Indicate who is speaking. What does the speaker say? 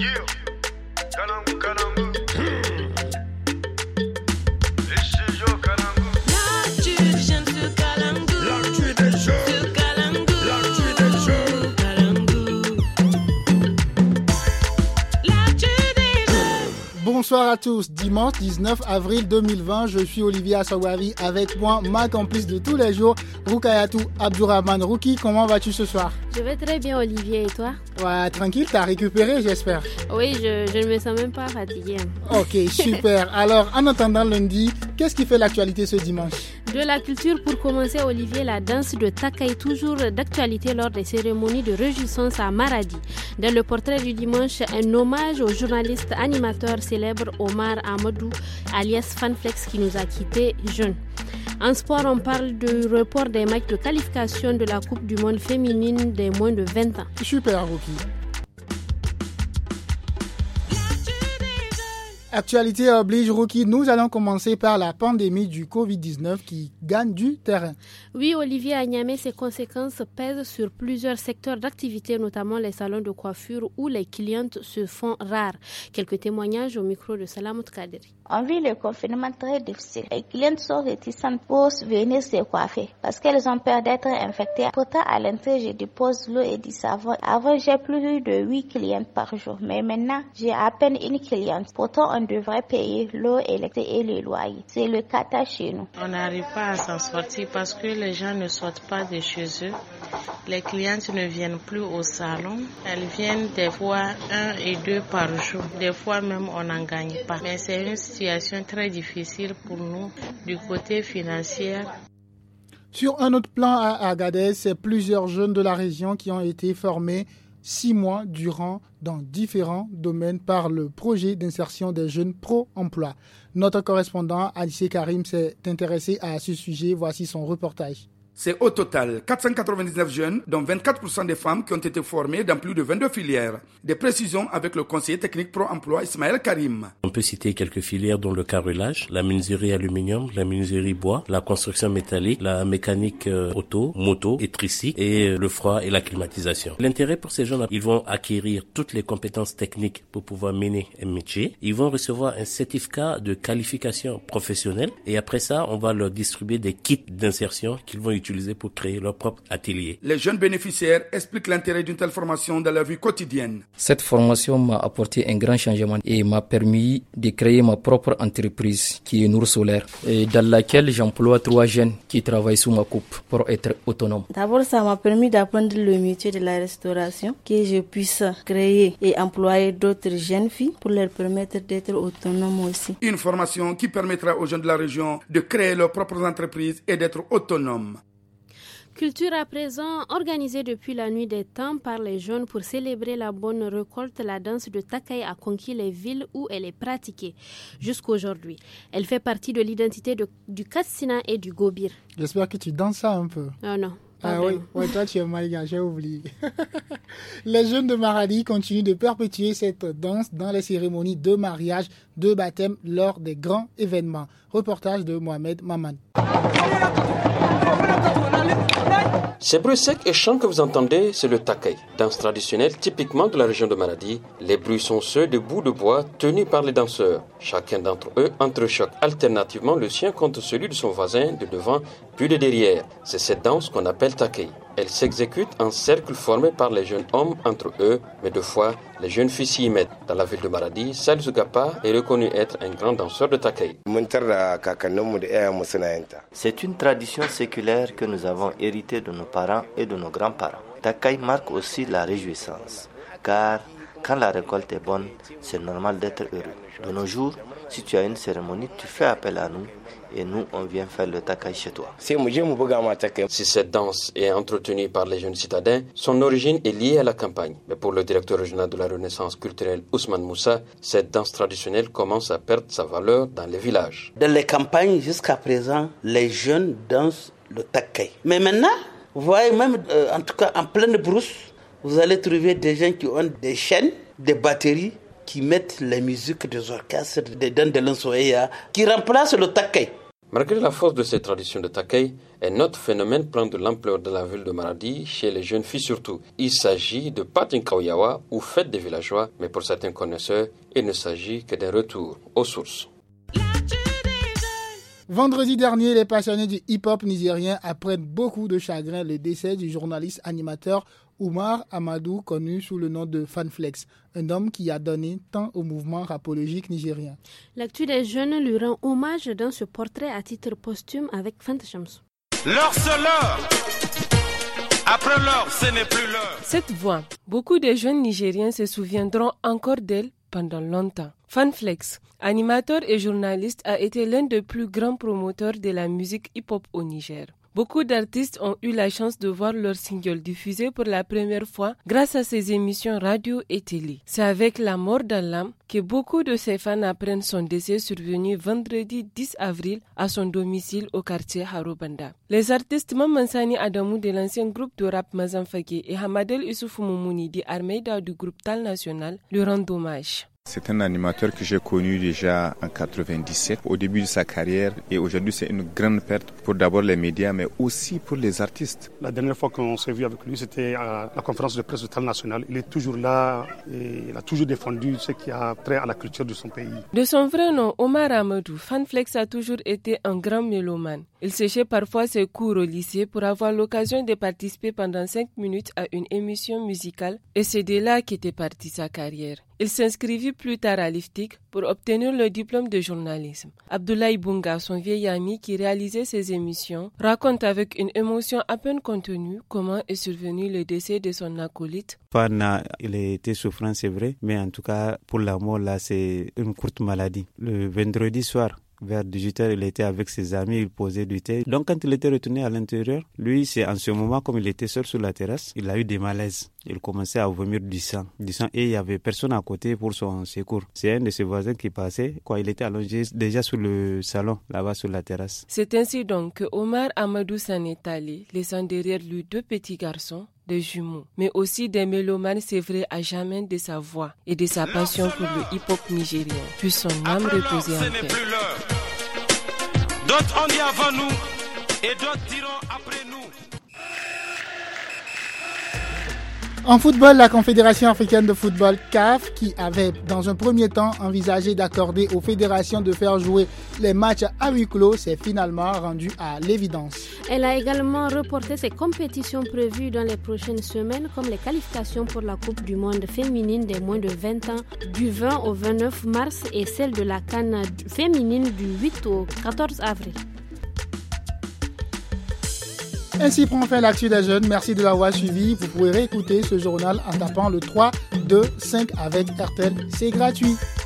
Speaker 1: Bonsoir à tous, dimanche 19 avril 2020, je suis Olivier Assawari, avec moi ma complice de tous les jours, Rukayatou Abdourahman. Ruki, comment vas-tu ce soir?
Speaker 2: Je vais très bien Olivier, et toi?
Speaker 1: Ouais, tranquille, t'as récupéré j'espère?
Speaker 2: Oui, je ne me sens même pas fatiguée.
Speaker 1: Ok, super. Alors, en attendant lundi, qu'est-ce qui fait l'actualité ce dimanche?
Speaker 2: De la culture pour commencer Olivier, la danse de Takai, toujours d'actualité lors des cérémonies de réjouissance à Maradi. Dans le portrait du dimanche, un hommage au journaliste animateur célèbre Omar Amadou, alias Fanflex, qui nous a quittés jeunes. En sport, on parle du report des matchs de qualification de la Coupe du Monde féminine des moins de 20 ans.
Speaker 1: Super, Ruki. Actualité oblige, Ruki, nous allons commencer par la pandémie du Covid-19 qui gagne du terrain.
Speaker 2: Oui, Olivier, à Niamey, ses conséquences pèsent sur plusieurs secteurs d'activité, notamment les salons de coiffure où les clientes se font rares. Quelques témoignages au micro de Salamut Kaderi.
Speaker 3: On vit le confinement très difficile. Les clientes sont réticentes pour venir se coiffer parce qu'elles ont peur d'être infectées. Pourtant, à l'entrée, je dépose l'eau et du savon. Avant, j'ai plus de 8 clientes par jour. Mais maintenant, j'ai à peine une cliente. Pourtant, on devrait payer l'eau électrique et le loyer. C'est le cata chez nous.
Speaker 4: On n'arrive pas à s'en sortir parce que les gens ne sortent pas de chez eux. Les clientes ne viennent plus au salon. Elles viennent des fois 1 et 2 par jour. Des fois même, on n'en gagne pas. Mais c'est une situation très difficile pour nous du côté financier.
Speaker 1: Sur un autre plan à Agadez, c'est plusieurs jeunes de la région qui ont été formés 6 mois durant dans différents domaines par le projet d'insertion des jeunes pro-emploi. Notre correspondant Alice Karim s'est intéressé à ce sujet. Voici son reportage.
Speaker 5: C'est au total 499 jeunes, dont 24% des femmes, qui ont été formées dans plus de 22 filières. Des précisions avec le conseiller technique pro-emploi Ismaël Karim.
Speaker 6: On peut citer quelques filières dont le carrelage, la menuiserie aluminium, la menuiserie bois, la construction métallique, la mécanique auto, moto et tricycle et le froid et la climatisation. L'intérêt pour ces jeunes, ils vont acquérir toutes les compétences techniques pour pouvoir mener un métier. Ils vont recevoir un certificat de qualification professionnelle et après ça, on va leur distribuer des kits d'insertion qu'ils vont utiliser pour créer leur propre atelier.
Speaker 5: Les jeunes bénéficiaires expliquent l'intérêt d'une telle formation dans leur vie quotidienne.
Speaker 7: Cette formation m'a apporté un grand changement et m'a permis de créer ma propre entreprise qui est Nour Solaire et dans laquelle j'emploie 3 jeunes qui travaillent sous ma coupe pour être autonomes.
Speaker 8: D'abord, ça m'a permis d'apprendre le métier de la restauration, que je puisse créer et employer d'autres jeunes filles pour leur permettre d'être autonomes aussi.
Speaker 5: Une formation qui permettra aux jeunes de la région de créer leurs propres entreprises et d'être autonomes.
Speaker 2: Culture à présent, organisée depuis la nuit des temps par les jeunes pour célébrer la bonne récolte, la danse de Takai a conquis les villes où elle est pratiquée jusqu'aujourd'hui. Elle fait partie de l'identité du Katsina et du Gobir.
Speaker 1: J'espère que tu danses ça un peu.
Speaker 2: Oh non.
Speaker 1: Oui, toi tu es malgache, j'ai oublié. Les jeunes de Maradi continuent de perpétuer cette danse dans les cérémonies de mariage, de baptême lors des grands événements. Reportage de Mohamed Maman.
Speaker 9: Ces bruits secs et chants que vous entendez, c'est le Takai, danse traditionnelle typiquement de la région de Maradi. Les bruits sont ceux de bouts de bois tenus par les danseurs. Chacun d'entre eux entrechoque alternativement le sien contre celui de son voisin de devant puis de derrière. C'est cette danse qu'on appelle Takai. Elle s'exécute en cercle formé par les jeunes hommes entre eux, mais deux fois, les jeunes filles s'y mettent. Dans la ville de Maradi, Salisu Gapa est reconnu être un grand danseur de Takai.
Speaker 10: C'est une tradition séculaire que nous avons héritée de nos parents et de nos grands-parents. Takai marque aussi la réjouissance, car quand la récolte est bonne, c'est normal d'être heureux. De nos jours, si tu as une cérémonie, tu fais appel à nous et nous, on vient faire le Takai chez toi.
Speaker 9: Si cette danse est entretenue par les jeunes citadins, son origine est liée à la campagne. Mais pour le directeur régional de la Renaissance culturelle, Ousmane Moussa, cette danse traditionnelle commence à perdre sa valeur dans les villages.
Speaker 11: Dans les campagnes, jusqu'à présent, les jeunes dansent le Takai. Mais maintenant, vous voyez, même en tout cas en pleine brousse, vous allez trouver des gens qui ont des chaînes, des batteries, qui mettent les musiques des orchestres, des danses de l'ensoya, qui remplacent le Takai.
Speaker 9: Malgré la force de ces traditions de Takai, un autre phénomène prend de l'ampleur de la ville de Maradi, chez les jeunes filles surtout. Il s'agit de Patin Kauyawa ou fête des villageois, mais pour certains connaisseurs, il ne s'agit que d'un retour aux sources.
Speaker 1: Vendredi dernier, les passionnés du hip-hop nigérien apprennent beaucoup de chagrin le décès du journaliste animateur Oumar Amadou, connu sous le nom de Fanflex, un homme qui a donné tant au mouvement rapologique nigérien.
Speaker 2: L'actu des jeunes lui rend hommage dans ce portrait à titre posthume avec Fanta Shams.
Speaker 12: L'heure c'est l'heure. Après l'heure, ce n'est plus l'heure.
Speaker 13: Cette voix, beaucoup de jeunes Nigériens se souviendront encore d'elle pendant longtemps. Fanflex, animateur et journaliste, a été l'un des plus grands promoteurs de la musique hip-hop au Niger. Beaucoup d'artistes ont eu la chance de voir leur single diffusé pour la première fois grâce à ses émissions radio et télé. C'est avec la mort dans l'âme que beaucoup de ses fans apprennent son décès survenu vendredi 10 avril à son domicile au quartier Harobanda. Les artistes Mamansani Adamou de l'ancien groupe de rap Mazamfake et Hamadel Issoufou Moumouni de Armeida du groupe Tal National lui rendent hommage.
Speaker 14: C'est un animateur que j'ai connu déjà en 97, au début de sa carrière, et aujourd'hui c'est une grande perte pour d'abord les médias, mais aussi pour les artistes.
Speaker 15: La dernière fois qu'on s'est vu avec lui, c'était à la conférence de presse de Tal National. Il est toujours là et il a toujours défendu ce qui a trait à la culture de son pays.
Speaker 13: De son vrai nom, Omar Amadou, Fanflex a toujours été un grand mélomane. Il séchait parfois ses cours au lycée pour avoir l'occasion de participer pendant 5 minutes à une émission musicale, et c'est de là qu'était partie sa carrière. Il s'inscrivit plus tard à l'IFTIC pour obtenir le diplôme de journalisme. Abdoulaye Bunga, son vieil ami qui réalisait ses émissions, raconte avec une émotion à peine contenue comment est survenu le décès de son acolyte.
Speaker 16: Il a été souffrant, c'est vrai, mais en tout cas, pour la mort, là, c'est une courte maladie. Le vendredi soir, vers 18h, il était avec ses amis, il posait du thé. Donc quand il était retourné à l'intérieur, lui, c'est en ce moment, comme il était seul sur la terrasse, il a eu des malaises. Il commençait à vomir du sang et il n'y avait personne à côté pour son secours. C'est un de ses voisins qui passait, il était allongé déjà sur le salon, là-bas sur la terrasse.
Speaker 13: C'est ainsi donc que Omar Amadou s'en est allé, laissant derrière lui 2 petits garçons, des jumeaux, mais aussi des mélomanes sévrés à jamais de sa voix et de sa passion pour le hip-hop nigérien. Puis son âme reposer en paix.
Speaker 12: D'autres ont dit avant nous et d'autres diront après nous.
Speaker 1: En football, la Confédération africaine de football CAF, qui avait dans un premier temps envisagé d'accorder aux fédérations de faire jouer les matchs à huis clos, s'est finalement rendue à l'évidence.
Speaker 2: Elle a également reporté ses compétitions prévues dans les prochaines semaines, comme les qualifications pour la Coupe du monde féminine des moins de 20 ans du 20 au 29 mars et celle de la CAN féminine du 8 au 14 avril.
Speaker 1: Ainsi prend fin l'actu des jeunes. Merci de l'avoir suivi. Vous pouvez réécouter ce journal en tapant le 3, 2, 5 avec RTL. C'est gratuit.